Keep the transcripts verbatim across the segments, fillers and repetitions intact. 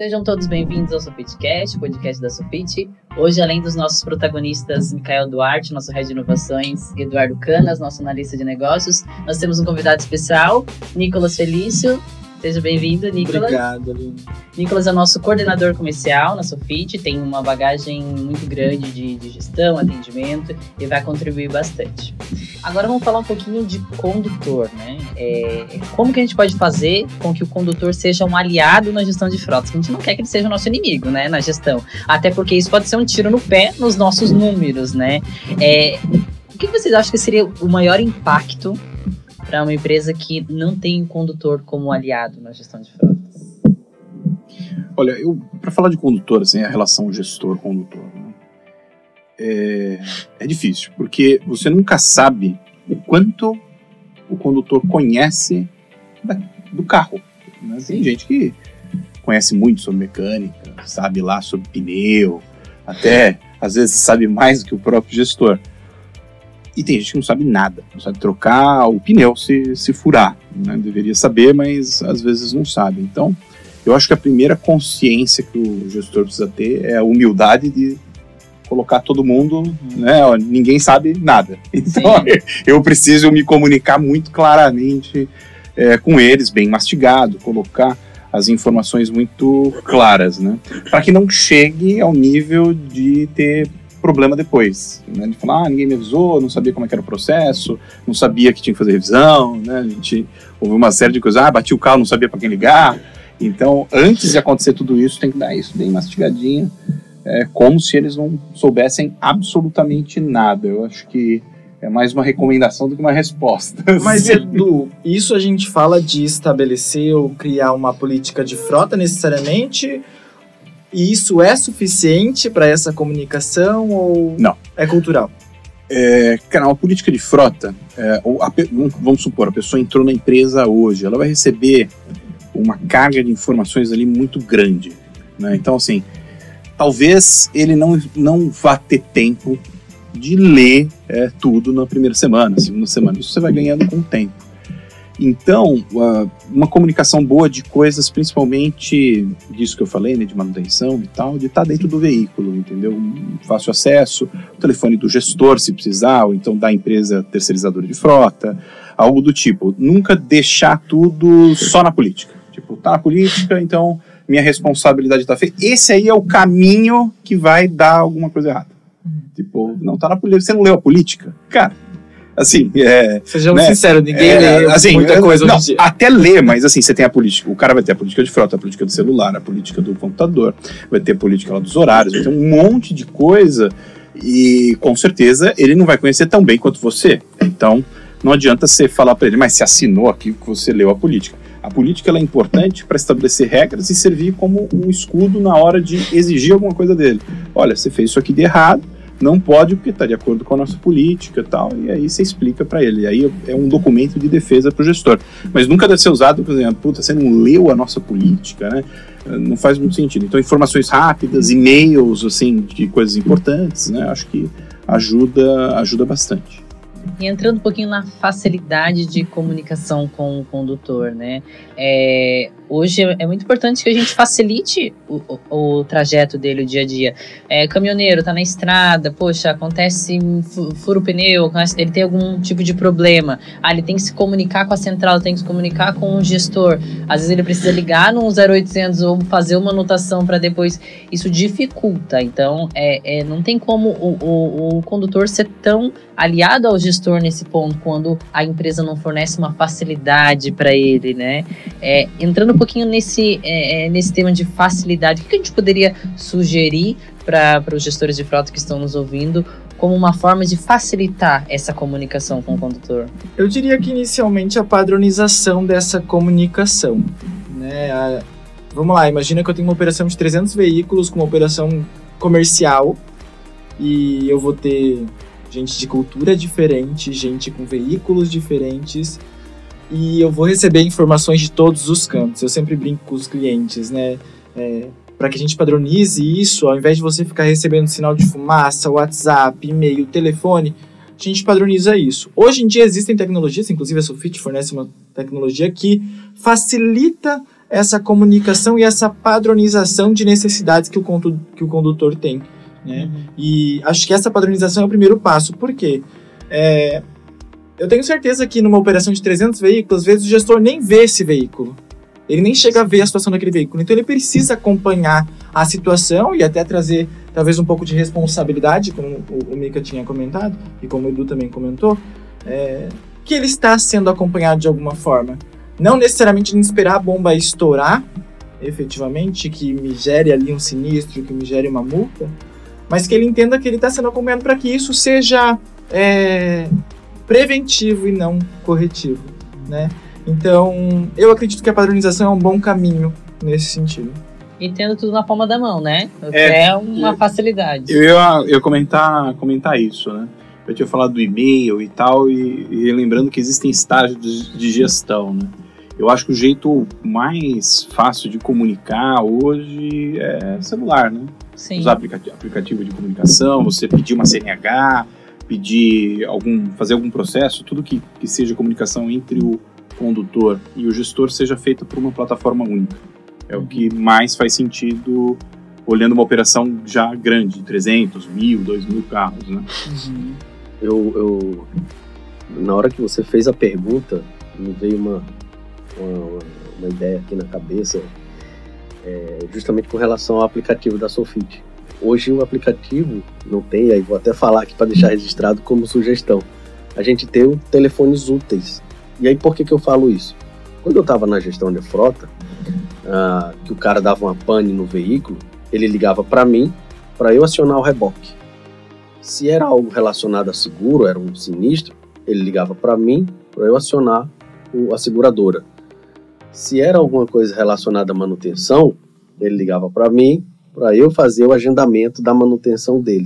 Sejam todos bem-vindos ao Sofitcast, podcast da Sofit. Hoje, além dos nossos protagonistas, Micael Duarte, nosso head de inovações, e Eduardo Canas, nosso analista de negócios, nós temos um convidado especial, Nicolas Felício. Seja bem-vindo, Nicolas. Obrigado, Aline. Nicolas é nosso coordenador comercial na Sofit, tem uma bagagem muito grande de, de gestão, atendimento e vai contribuir bastante. Agora vamos falar um pouquinho de condutor, né? É, como que a gente pode fazer com que o condutor seja um aliado na gestão de frotas? A gente não quer que ele seja o nosso inimigo, né, na gestão. Até porque isso pode ser um tiro no pé nos nossos números, né? É, o que vocês acham que seria o maior impacto para uma empresa que não tem o condutor como aliado na gestão de frotas? Olha, eu para falar de condutor, assim, a relação gestor-condutor, né, é, é difícil, porque você nunca sabe o quanto o condutor conhece da, do carro. Né? Tem gente que conhece muito sobre mecânica, sabe lá sobre pneu, até às vezes sabe mais do que o próprio gestor. E tem gente que não sabe nada, não sabe trocar o pneu se, se furar, né? Deveria saber, mas às vezes não sabe. Então, eu acho que a primeira consciência que o gestor precisa ter é a humildade de colocar todo mundo, né? Ó, ninguém sabe nada. Então, eu preciso me comunicar muito claramente é, com eles, bem mastigado, colocar as informações muito claras, né? Para que não chegue ao nível de ter problema depois, né? De falar, ah, ninguém me avisou, não sabia como é que era o processo, não sabia que tinha que fazer revisão, né? A gente ouviu uma série de coisas, ah, bati o carro, não sabia para quem ligar. Então, antes de acontecer tudo isso, tem que dar isso bem mastigadinho, é, como se eles não soubessem absolutamente nada. Eu acho que é mais uma recomendação do que uma resposta. Mas, Edu, isso a gente fala de estabelecer ou criar uma política de frota necessariamente? E isso é suficiente para essa comunicação ou não, é cultural? É, cara, uma política de frota, é, ou a, vamos supor, a pessoa entrou na empresa hoje, ela vai receber uma carga de informações ali muito grande, né? Então, assim, talvez ele não, não vá ter tempo de ler é, tudo na primeira semana, segunda semana. Isso você vai ganhando com o tempo. Então, uma comunicação boa de coisas, principalmente disso que eu falei, né, de manutenção e tal, de estar dentro do veículo, entendeu? Um fácil acesso, o telefone do gestor, se precisar, ou então da empresa terceirizadora de frota, algo do tipo. Nunca deixar tudo só na política. Tipo, tá na política, então minha responsabilidade tá feita. Esse aí é o caminho que vai dar alguma coisa errada. Tipo, não, tá na política, você não leu a política? Cara, assim, é... Sejamos né, sinceros, ninguém é, lê assim, muita coisa não, hoje em dia. Até lê, mas assim, você tem a política, o cara vai ter a política de frota, a política do celular, a política do computador, vai ter a política lá dos horários, vai ter um monte de coisa e com certeza ele não vai conhecer tão bem quanto você. Então, não adianta você falar para ele, mas você assinou aqui que você leu a política. A política ela é importante para estabelecer regras e servir como um escudo na hora de exigir alguma coisa dele. Olha, você fez isso aqui de errado, não pode porque está de acordo com a nossa política e tal, e aí você explica para ele. E aí é um documento de defesa para o gestor. Mas nunca deve ser usado, por exemplo, puta, você não leu a nossa política, né? Não faz muito sentido. Então, informações rápidas, e-mails, assim, de coisas importantes, né? Acho que ajuda, ajuda bastante. E entrando um pouquinho na facilidade de comunicação com o condutor, né? É, hoje é muito importante que a gente facilite o, o, o trajeto dele, o dia a dia. É, caminhoneiro tá na estrada, poxa, acontece, fura o pneu, ele tem algum tipo de problema. Ah, ele tem que se comunicar com a central, tem que se comunicar com o gestor. Às vezes ele precisa ligar no zero oitocentos ou fazer uma anotação para depois. Isso dificulta. Então, é, é, não tem como o, o, o condutor ser tão aliado ao gestor nesse ponto, quando a empresa não fornece uma facilidade para ele, né? É, entrando um pouquinho nesse, é, nesse tema de facilidade, o que a gente poderia sugerir para os gestores de frota que estão nos ouvindo como uma forma de facilitar essa comunicação com o condutor? Eu diria que inicialmente a padronização dessa comunicação, né? A, vamos lá, imagina que eu tenho uma operação de trezentos veículos com uma operação comercial e eu vou ter gente de cultura diferente, gente com veículos diferentes, e eu vou receber informações de todos os cantos. Eu sempre brinco com os clientes, né? É, para que a gente padronize isso, ao invés de você ficar recebendo sinal de fumaça, WhatsApp, e-mail, telefone, a gente padroniza isso. Hoje em dia existem tecnologias, inclusive a Sofit fornece uma tecnologia que facilita essa comunicação e essa padronização de necessidades que o, condu- que o condutor tem, né? Uhum. E acho que essa padronização é o primeiro passo. Por quê? É, eu tenho certeza que numa operação de trezentos veículos, às vezes o gestor nem vê esse veículo. Ele nem chega a ver a situação daquele veículo. Então ele precisa acompanhar a situação e até trazer talvez um pouco de responsabilidade, como o, o Mika tinha comentado, e como o Edu também comentou, é, que ele está sendo acompanhado de alguma forma. Não necessariamente nem esperar a bomba estourar, efetivamente, que me gere ali um sinistro, que me gere uma multa, mas que ele entenda que ele está sendo acompanhado para que isso seja é, preventivo e não corretivo, né? Então, eu acredito que a padronização é um bom caminho nesse sentido. E tendo tudo na palma da mão, né? É, é uma eu, facilidade. Eu ia, eu ia comentar, comentar isso, né? Eu tinha falado do e-mail e tal, e, e lembrando que existem estágios de gestão, né? Eu acho que o jeito mais fácil de comunicar hoje é celular, né? Sim. Usar aplicativo, aplicativo de comunicação, você pedir uma C N H, pedir algum, fazer algum processo, tudo que, que seja comunicação entre o condutor e o gestor seja feita por uma plataforma única. É uhum. o que mais faz sentido olhando uma operação já grande, trezentos, mil, dois mil carros, né? Uhum. Eu, eu, na hora que você fez a pergunta, me veio uma, uma, uma ideia aqui na cabeça, é, justamente com relação ao aplicativo da Sofit. Hoje o aplicativo não tem, aí vou até falar aqui para deixar registrado como sugestão, a gente tem o telefones úteis. E aí por que que eu falo isso? Quando eu estava na gestão de frota, ah, que o cara dava uma pane no veículo, ele ligava para mim, para eu acionar o reboque. Se era algo relacionado a seguro, era um sinistro, ele ligava para mim, para eu acionar o, a seguradora. Se era alguma coisa relacionada à manutenção, ele ligava para mim, para eu fazer o agendamento da manutenção dele.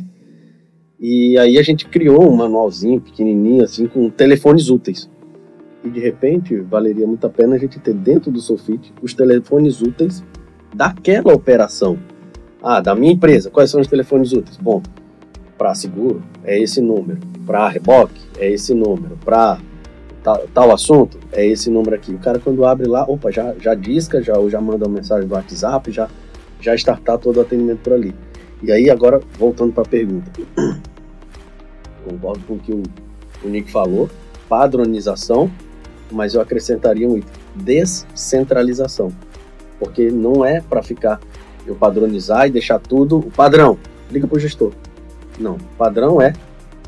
E aí a gente criou um manualzinho pequenininho, assim, com telefones úteis. E de repente, valeria muito a pena a gente ter dentro do Sofit os telefones úteis daquela operação. Ah, da minha empresa, quais são os telefones úteis? Bom, para seguro, é esse número. Para reboque, é esse número. Para tal, tal assunto, é esse número aqui. O cara, quando abre lá, opa, já, já disca, já, ou já manda uma mensagem do WhatsApp, já, já startar todo o atendimento por ali. E aí, agora, voltando para a pergunta. Concordo com o que o, o Nick falou. Padronização, mas eu acrescentaria um item. Descentralização. Porque não é para ficar... eu padronizar e deixar tudo o padrão, liga pro gestor. Não, padrão é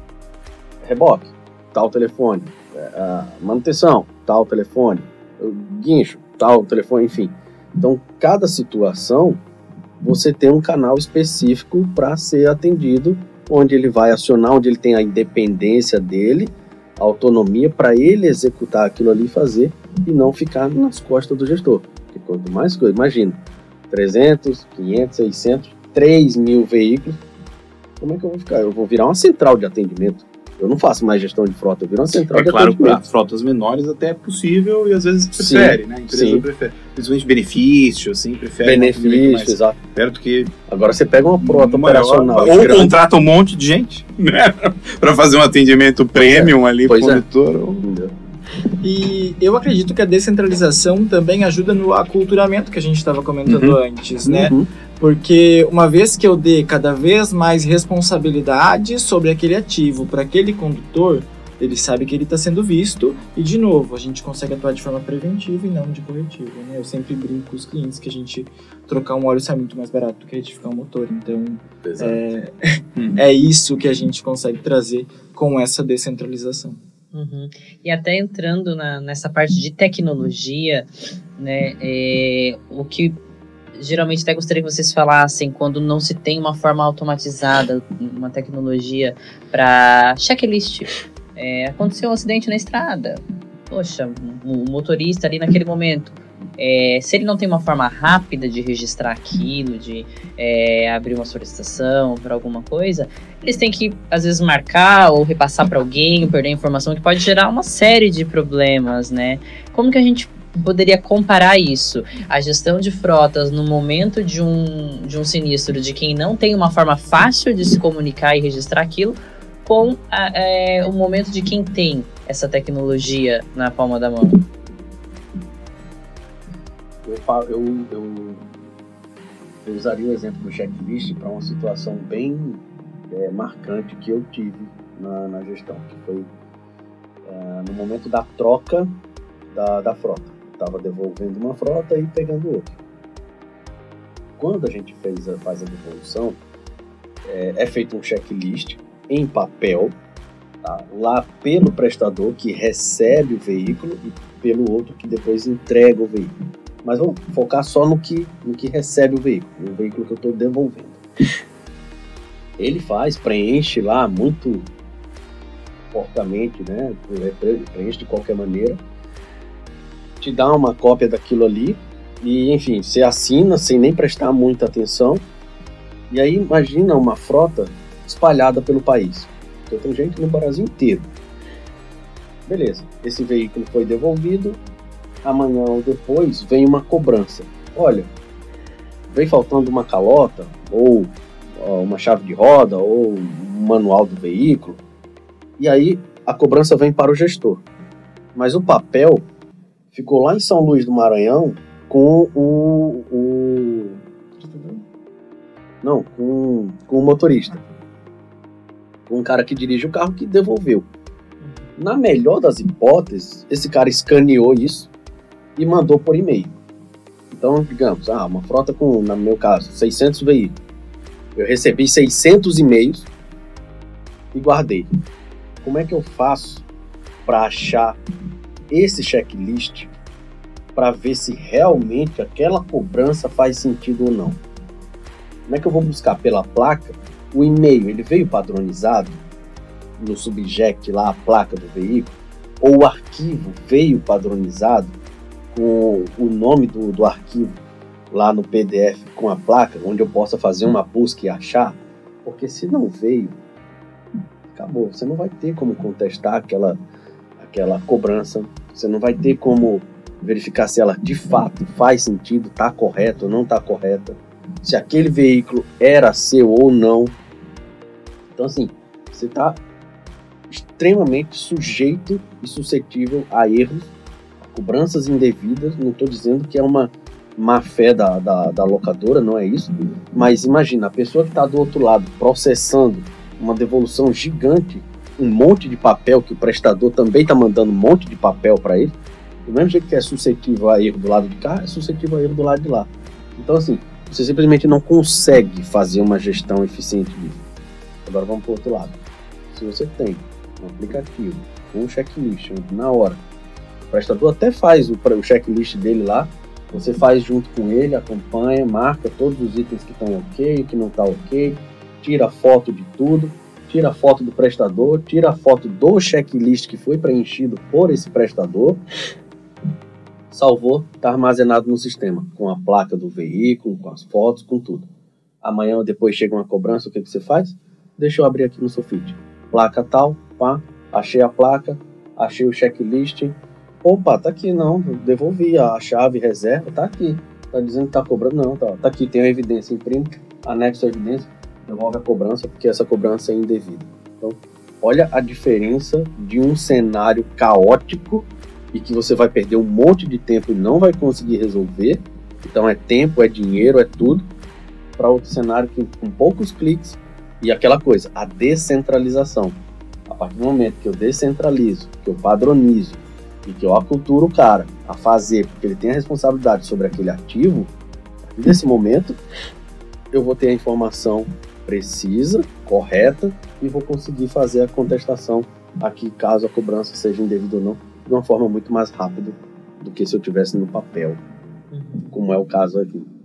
reboque, tal telefone, a manutenção, tal telefone, guincho, tal telefone, enfim. Então, cada situação, você tem um canal específico para ser atendido, onde ele vai acionar, onde ele tem a independência dele, a autonomia para ele executar aquilo ali e fazer, e não ficar nas costas do gestor. Porque quanto mais coisa, imagina, trezentos, quinhentos, seiscentos, três mil veículos, como é que eu vou ficar? Eu vou virar uma central de atendimento. Eu não faço mais gestão de frota, eu viro uma central é de claro, atendimento. É claro, para frotas menores até é possível e às vezes prefere, sim, né? A empresa sim. prefere. Principalmente benefício, assim, prefere. Benefício, exato. Perto que... Agora você pega uma frota operacional. Ou grande, contrata um monte de gente, né? Para fazer um atendimento premium é. ali pro condutor. É. Ou... E eu acredito que a descentralização também ajuda no aculturamento que a gente estava comentando uhum. antes, né? Uhum. Porque uma vez que eu dê cada vez mais responsabilidade sobre aquele ativo para aquele condutor, ele sabe que ele está sendo visto e, de novo, a gente consegue atuar de forma preventiva e não de corretiva, né? Eu sempre brinco com os clientes que a gente trocar um óleo sai muito mais barato do que retificar um motor. Então, é, uhum. é isso que a gente consegue trazer com essa descentralização. Uhum. E até entrando na, nessa parte de tecnologia, né, é, o que geralmente até gostaria que vocês falassem quando não se tem uma forma automatizada, uma tecnologia para checklist. É, aconteceu um acidente na estrada, poxa, o motorista ali naquele momento, é, se ele não tem uma forma rápida de registrar aquilo, de é, abrir uma solicitação para alguma coisa, eles têm que, às vezes, marcar ou repassar para alguém, ou perder a informação, que pode gerar uma série de problemas, né? Como que a gente poderia comparar isso? A gestão de frotas no momento de um, de um sinistro, de quem não tem uma forma fácil de se comunicar e registrar aquilo, com a, é, o momento de quem tem essa tecnologia na palma da mão? eu, fa- eu, eu, eu usaria o exemplo do checklist para uma situação bem é, marcante que eu tive na, na gestão, que foi é, no momento da troca da, da frota. Eu estava devolvendo uma frota e pegando outra. Quando a gente fez a, faz a devolução, é, é feito um checklist em papel, tá? Lá pelo prestador que recebe o veículo e pelo outro que depois entrega o veículo. Mas vamos focar só no que, no que recebe o veículo, no veículo que eu estou devolvendo. Ele faz, preenche lá muito porcamente, né? Preenche de qualquer maneira, te dá uma cópia daquilo ali e, enfim, você assina sem nem prestar muita atenção. E aí imagina uma frota espalhada pelo país. Então tem gente no Brasil inteiro. Beleza, esse veículo foi devolvido, amanhã ou depois vem uma cobrança. Olha, vem faltando uma calota, ou ó, uma chave de roda, ou um manual do veículo. E aí a cobrança vem para o gestor. Mas o papel ficou lá em São Luís do Maranhão com o... o... Não, com, com o motorista. Com um cara que dirige o carro que devolveu. Na melhor das hipóteses, esse cara escaneou isso e mandou por e-mail. Então, digamos, ah, uma frota com, no meu caso, seiscentos veículos. Eu recebi seiscentos e-mails e guardei. Como é que eu faço para achar esse checklist para ver se realmente aquela cobrança faz sentido ou não? Como é que eu vou buscar pela placa o e-mail? Ele veio padronizado no subject lá, a placa do veículo? Ou o arquivo veio padronizado com o nome do, do arquivo lá no P D F com a placa, onde eu possa fazer uma busca e achar? Porque se não veio, acabou. Você não vai ter como contestar aquela, aquela cobrança, você não vai ter como verificar se ela de fato faz sentido, está correta ou não está correta, se aquele veículo era seu ou não. Então assim, você está extremamente sujeito e suscetível a erros, a cobranças indevidas. Não estou dizendo que é uma má fé da, da, da locadora, não é isso, mas imagina, a pessoa que está do outro lado processando uma devolução gigante, um monte de papel, que o prestador também está mandando um monte de papel para ele, do mesmo jeito que é suscetível a erro do lado de cá, é suscetível a erro do lado de lá. Então assim, você simplesmente não consegue fazer uma gestão eficiente disso. Agora vamos para o outro lado. Se você tem um aplicativo com um checklist, onde na hora o prestador até faz o, o checklist dele lá, você faz junto com ele, acompanha, marca todos os itens que estão ok, que não está ok, tira foto de tudo, tira a foto do prestador, tira a foto do checklist que foi preenchido por esse prestador, salvou, está armazenado no sistema, com a placa do veículo, com as fotos, com tudo. Amanhã ou depois chega uma cobrança, o que, que você faz? Deixa eu abrir aqui no Sofit. Placa tal, pá, achei a placa, achei o checklist. Opa, tá aqui, não, devolvi a chave reserva, tá aqui. Tá dizendo que tá cobrando, não, tá, tá aqui, tem a evidência, imprime, anexo a evidência, devolve a cobrança, porque essa cobrança é indevida. Então, olha a diferença de um cenário caótico e que você vai perder um monte de tempo e não vai conseguir resolver. Então é tempo, é dinheiro, é tudo, para outro cenário que com poucos cliques. E aquela coisa, a descentralização. A partir do momento que eu descentralizo, que eu padronizo e que eu aculturo o cara a fazer, porque ele tem a responsabilidade sobre aquele ativo, nesse momento eu vou ter a informação precisa, correta, e vou conseguir fazer a contestação aqui, caso a cobrança seja indevida ou não, de uma forma muito mais rápida do que se eu tivesse no papel, como é o caso aqui.